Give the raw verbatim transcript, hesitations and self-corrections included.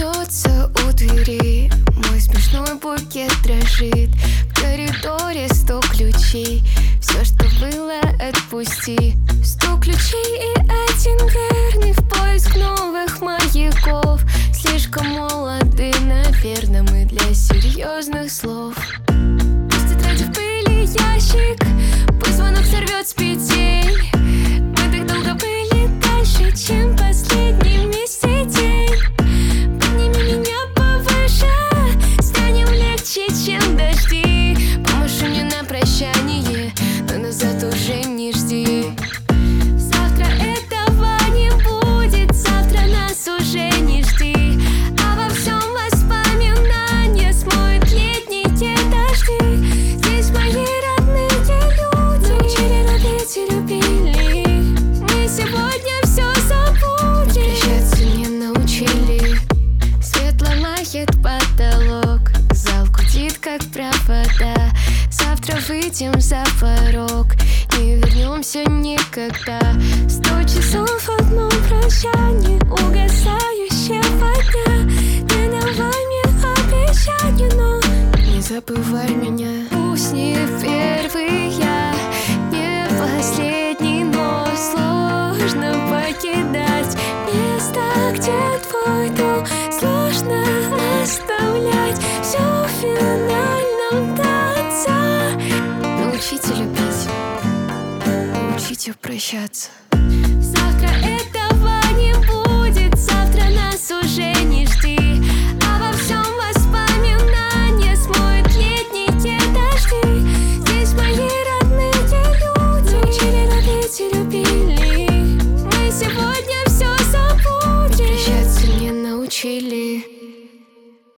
бьется у двери, мой смешной букет дрожит. В коридоре сто ключей, все, что было, отпусти. Сто ключей и один верный в поиск новых маяков. Слишком молоды, наверное, мы для серьезных слов. Пусть тетради в пыли ящик, пусть звонок сорвет с петель. Мы так долго были дальше, чем последний вместе день. Подними меня повыше, станем легче, чем дожди. Помаши мне на прощание, но назад уже не жди. Завтра этого не будет, завтра нас уже не жди. А во всем воспоминания смоет летние дожди. Здесь мои родные люди научили любить и любили. Мы сегодня все забудем, прощаться не научили. Свет ломает потолок, зал гудит как провода. Завтра выйдем за порог, не вернемся никогда. Сто часов одно прощание угасающего дня. Не давай мне обещания, но не забывай меня. Пусть не первый я, не последний, но сложно покидать место, где твой дом. Сложно оставлять все в финальном танце. Научите любить, научите прощаться.